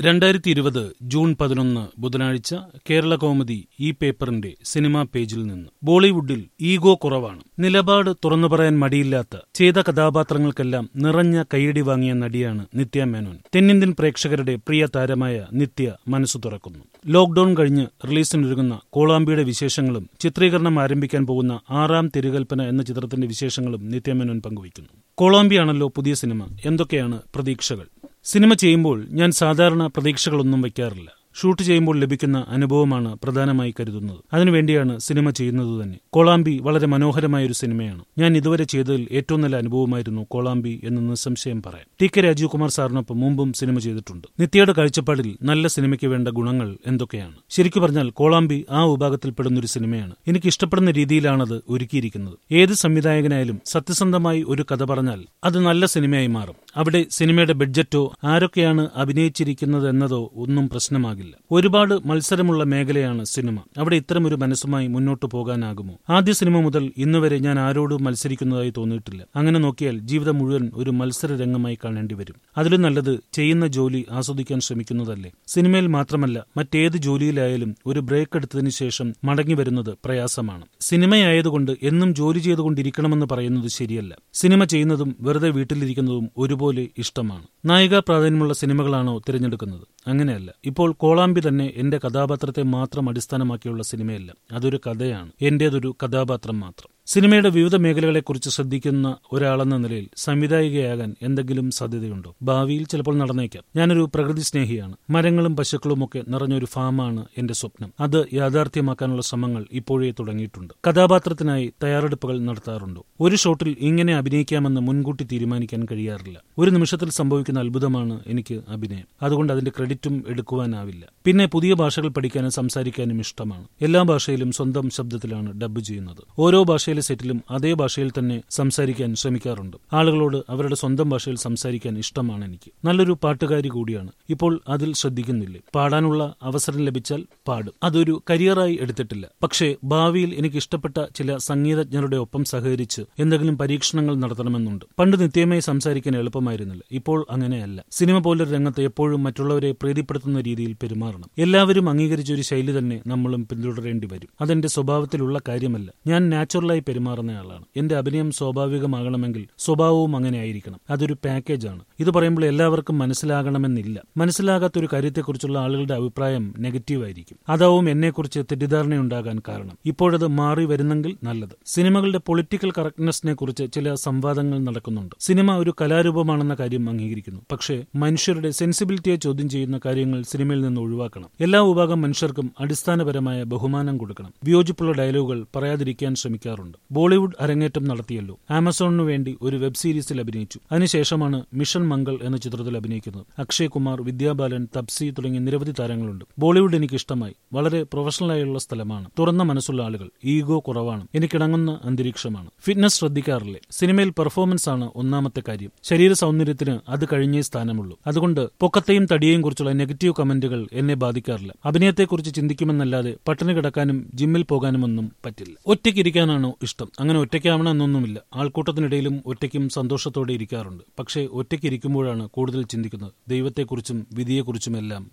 2020 June 11 ബുധനാഴ്ച കേരള കൗമുദി ഈ പേപ്പറിന്റെ സിനിമാ പേജിൽ നിന്ന്. ബോളിവുഡിൽ ഈഗോ കുറവാണ്. നിലപാട് തുറന്നു പറയാൻ മടിയില്ലാത്ത, ചെയ്ത കഥാപാത്രങ്ങൾക്കെല്ലാം നിറഞ്ഞ കൈയടി വാങ്ങിയ നടിയാണ് നിത്യ മേനോൻ. തെന്നിന്ത്യൻ പ്രേക്ഷകരുടെ പ്രിയ താരമായ നിത്യ മനസ്സു തുറക്കുന്നു. ലോക്ഡൌൺ കഴിഞ്ഞ് റിലീസിനൊരുങ്ങുന്ന കോളാമ്പിയുടെ വിശേഷങ്ങളും ചിത്രീകരണം ആരംഭിക്കാൻ പോകുന്ന 6-ാം തിരുകൽപ്പന എന്ന ചിത്രത്തിന്റെ വിശേഷങ്ങളും നിത്യ മേനോൻ പങ്കുവയ്ക്കുന്നു. കോളാമ്പിയാണല്ലോ പുതിയ സിനിമ. എന്തൊക്കെയാണ് പ്രതീക്ഷകൾ? സിനിമ ചെയ്യുമ്പോൾ ഞാൻ സാധാരണ പ്രതീക്ഷകളൊന്നും വയ്ക്കാറില്ല. ഷൂട്ട് ചെയ്യുമ്പോൾ ലഭിക്കുന്ന അനുഭവമാണ് പ്രധാനമായി കരുതുന്നത്. അതിനുവേണ്ടിയാണ് സിനിമ ചെയ്യുന്നത് തന്നെ. കോളാമ്പി വളരെ മനോഹരമായൊരു സിനിമയാണ്. ഞാൻ ഇതുവരെ ചെയ്തതിൽ ഏറ്റവും നല്ല അനുഭവമായിരുന്നു കോളാമ്പി എന്ന് നിസ്സംശയം പറയാം. ടി കെ രാജീവ് കുമാർ സാറിനൊപ്പം മുമ്പും സിനിമ ചെയ്തിട്ടുണ്ട്. നിത്യയുടെ കാഴ്ചപ്പാടിൽ നല്ല സിനിമയ്ക്ക് വേണ്ട ഗുണങ്ങൾ എന്തൊക്കെയാണ്? ശരിക്കു പറഞ്ഞാൽ കോളാമ്പി ആ വിഭാഗത്തിൽപ്പെടുന്നൊരു സിനിമയാണ്. എനിക്ക് ഇഷ്ടപ്പെടുന്ന രീതിയിലാണത് ഒരുക്കിയിരിക്കുന്നത്. ഏത് സംവിധായകനായാലും സത്യസന്ധമായി ഒരു കഥ പറഞ്ഞാൽ അത് നല്ല സിനിമയായി മാറും. അവിടെ സിനിമയുടെ ബഡ്ജറ്റോ ആരൊക്കെയാണ് അഭിനയിച്ചിരിക്കുന്നത് എന്നതോ ഒന്നും പ്രശ്നമാകില്ല. ഒരുപാട് മത്സരമുള്ള മേഖലയാണ് സിനിമ. അവിടെ ഇത്തരമൊരു മനസ്സുമായി മുന്നോട്ടു പോകാനാകുമോ? ആദ്യ സിനിമ മുതൽ ഇന്നുവരെ ഞാൻ ആരോടും മത്സരിക്കുന്നതായി തോന്നിയിട്ടില്ല. അങ്ങനെ നോക്കിയാൽ ജീവിതം മുഴുവൻ ഒരു മത്സര രംഗമായി കാണേണ്ടി വരും. അതിലും നല്ലത് ചെയ്യുന്ന ജോലി ആസ്വദിക്കാൻ ശ്രമിക്കുന്നതല്ലേ. സിനിമയിൽ മാത്രമല്ല, മറ്റേത് ജോലിയിലായാലും ഒരു ബ്രേക്ക് എടുത്തതിനു ശേഷം മടങ്ങി വരുന്നത് പ്രയാസമാണ്. സിനിമയായതുകൊണ്ട് എന്നും ജോലി ചെയ്തുകൊണ്ടിരിക്കണമെന്ന് പറയുന്നത് ശരിയല്ല. സിനിമ ചെയ്യുന്നതും വെറുതെ വീട്ടിലിരിക്കുന്നതും ഒരുപോലെ ഇഷ്ടമാണ്. നായികാ പ്രാധാന്യമുള്ള സിനിമകളാണോ തിരഞ്ഞെടുക്കുന്നത്? അങ്ങനെയല്ല. ഇപ്പോൾ കോളാമ്പി തന്നെ എന്റെ കഥാപാത്രത്തെ മാത്രം അടിസ്ഥാനമാക്കിയുള്ള സിനിമയല്ല. അതൊരു കഥയാണ്. എന്റേതൊരു കഥാപാത്രം മാത്രം. സിനിമയുടെ വിവിധ മേഖലകളെക്കുറിച്ച് ശ്രദ്ധിക്കുന്ന ഒരാളെന്ന നിലയിൽ സംവിധായികയാകാൻ എന്തെങ്കിലും സാധ്യതയുണ്ടോ? ഭാവിയിൽ ചിലപ്പോൾ നടന്നേക്കാം. ഞാനൊരു പ്രകൃതി സ്നേഹിയാണ്. മരങ്ങളും പശുക്കളും ഒക്കെ നിറഞ്ഞൊരു ഫാമാണ് എന്റെ സ്വപ്നം. അത് യാഥാർത്ഥ്യമാക്കാനുള്ള ശ്രമങ്ങൾ ഇപ്പോഴേ തുടങ്ങിയിട്ടുണ്ട്. കഥാപാത്രത്തിനായി തയ്യാറെടുപ്പുകൾ നടത്താറുണ്ടോ? ഒരു ഷോട്ടിൽ ഇങ്ങനെ അഭിനയിക്കാമെന്ന് മുൻകൂട്ടി തീരുമാനിക്കാൻ കഴിയാറില്ല. ഒരു നിമിഷത്തിൽ സംഭവിക്കുന്ന അത്ഭുതമാണ് എനിക്ക് അഭിനയം. അതുകൊണ്ട് അതിന്റെ ക്രെഡിറ്റും എടുക്കുവാനാവില്ല. പിന്നെ പുതിയ ഭാഷകൾ പഠിക്കാനും സംസാരിക്കാനും ഇഷ്ടമാണ്. എല്ലാ ഭാഷയിലും സ്വന്തം ശബ്ദത്തിലാണ് ഡബ്ബ് ചെയ്യുന്നത്. ഓരോ ഭാഷയിലെ സെറ്റിലും അതേ ഭാഷയിൽ തന്നെ സംസാരിക്കാൻ ശ്രമിക്കാറുണ്ട്. ആളുകളോട് അവരുടെ സ്വന്തം ഭാഷയിൽ സംസാരിക്കാൻ ഇഷ്ടമാണ് എനിക്ക്. നല്ലൊരു പാട്ടുകാരി കൂടിയാണ്. ഇപ്പോൾ അതിൽ ശ്രദ്ധിക്കുന്നില്ലേ? പാടാനുള്ള അവസരം ലഭിച്ചാൽ പാടും. അതൊരു കരിയറായി എടുത്തിട്ടില്ല. പക്ഷേ ഭാവിയിൽ എനിക്ക് ഇഷ്ടപ്പെട്ട ചില സംഗീതജ്ഞരുടെ ഒപ്പം സഹകരിച്ച് എന്തെങ്കിലും പരീക്ഷണങ്ങൾ നടത്തണമെന്നുണ്ട്. പണ്ട് നിത്യമായി സംസാരിക്കാൻ എളുപ്പമായിരുന്നില്ല. ഇപ്പോൾ അങ്ങനെയല്ല. സിനിമ പോലൊരു രംഗത്ത് എപ്പോഴും മറ്റുള്ളവരെ പ്രീതിപ്പെടുത്തുന്ന രീതിയിൽ പെരുമാറണം. എല്ലാവരും അംഗീകരിച്ച ഒരു ശൈലി തന്നെ നമ്മളും പിന്തുടരേണ്ടി വരും. അതെന്റെ സ്വഭാവത്തിലുള്ള കാര്യമല്ല. ഞാൻ നാച്ചുറലായി പെരുമാറുന്നയാളാണ്. എന്റെ അഭിനയം സ്വാഭാവികമാകണമെങ്കിൽ സ്വഭാവവും അങ്ങനെ ആയിരിക്കണം. അതൊരു പാക്കേജാണ്. ഇത് പറയുമ്പോൾ എല്ലാവർക്കും മനസ്സിലാകണമെന്നില്ല. മനസ്സിലാകാത്തൊരു കാര്യത്തെക്കുറിച്ചുള്ള ആളുകളുടെ അഭിപ്രായം നെഗറ്റീവായിരിക്കും. അതാവും എന്നെക്കുറിച്ച് തെറ്റിദ്ധാരണയുണ്ടാകാൻ കാരണം. ഇപ്പോഴത് മാറി വരുന്നെങ്കിൽ നല്ലത്. സിനിമകളുടെ പൊളിറ്റിക്കൽ കറക്റ്റ്നെസ്സിനെ കുറിച്ച് ചില സംവാദങ്ങൾ നടക്കുന്നുണ്ട്. സിനിമ ഒരു കലാരൂപമാണെന്ന കാര്യം അംഗീകരിക്കുന്നു. പക്ഷേ മനുഷ്യരുടെ സെൻസിബിലിറ്റിയെ ചോദ്യം ചെയ്യുന്ന കാര്യങ്ങൾ സിനിമയിൽ നിന്ന് ഒഴിവാക്കണം. എല്ലാ വിഭാഗം മനുഷ്യർക്കും അടിസ്ഥാനപരമായ ബഹുമാനം കൊടുക്കണം. വിയോജിപ്പുള്ള ഡയലോഗുകൾ പറയാതിരിക്കാൻ ശ്രമിക്കാറുണ്ട്. ബോളിവുഡ് അരങ്ങേറ്റം നടത്തിയല്ലോ. ആമസോണിനു വേണ്ടി ഒരു വെബ് സീരീസിൽ അഭിനയിച്ചു. അതിനുശേഷമാണ് മിഷൻ മംഗൾ എന്ന ചിത്രത്തിൽ അഭിനയിക്കുന്നത്. അക്ഷയ് കുമാർ, വിദ്യാ ബാലൻ, തപ്സി തുടങ്ങിയ നിരവധി താരങ്ങളുണ്ട്. ബോളിവുഡ് എനിക്ക് ഇഷ്ടമായി. വളരെ പ്രൊഫഷണലായുള്ള സ്ഥലമാണ്. തുറന്ന മനസ്സുള്ള ആളുകൾ. ഈഗോ കുറവാണ്. എനിക്കിണങ്ങുന്ന അന്തരീക്ഷമാണ്. ഫിറ്റ്നസ് ശ്രദ്ധിക്കാറില്ലേ? സിനിമയിൽ പെർഫോമൻസ് ആണ് ഒന്നാമത്തെ കാര്യം. ശരീര സൗന്ദര്യത്തിന് അത് കഴിഞ്ഞേ സ്ഥാനമുള്ളൂ. അതുകൊണ്ട് പൊക്കത്തെയും തടിയെയും കുറിച്ചുള്ള നെഗറ്റീവ് കമന്റുകൾ എന്നെ ബാധിക്കാറില്ല. അഭിനയത്തെക്കുറിച്ച് ചിന്തിക്കുമെന്നല്ലാതെ പട്ടിണി കിടക്കാനും ജിമ്മിൽ പോകാനുമൊന്നും പറ്റില്ല. ഒറ്റയ്ക്കിരിക്കാനാണോ ഇഷ്ടം? അങ്ങനെ ഒറ്റയ്ക്കാവണം എന്നൊന്നുമില്ല. ആൾക്കൂട്ടത്തിനിടയിലും ഒറ്റയ്ക്കും സന്തോഷത്തോടെ ഇരിക്കാറുണ്ട്. പക്ഷേ ഒറ്റയ്ക്കിരിക്കുമ്പോഴാണ് കൂടുതൽ ചിന്തിക്കുന്നത്. ദൈവത്തെക്കുറിച്ചും വിധിയെക്കുറിച്ചുമെല്ലാം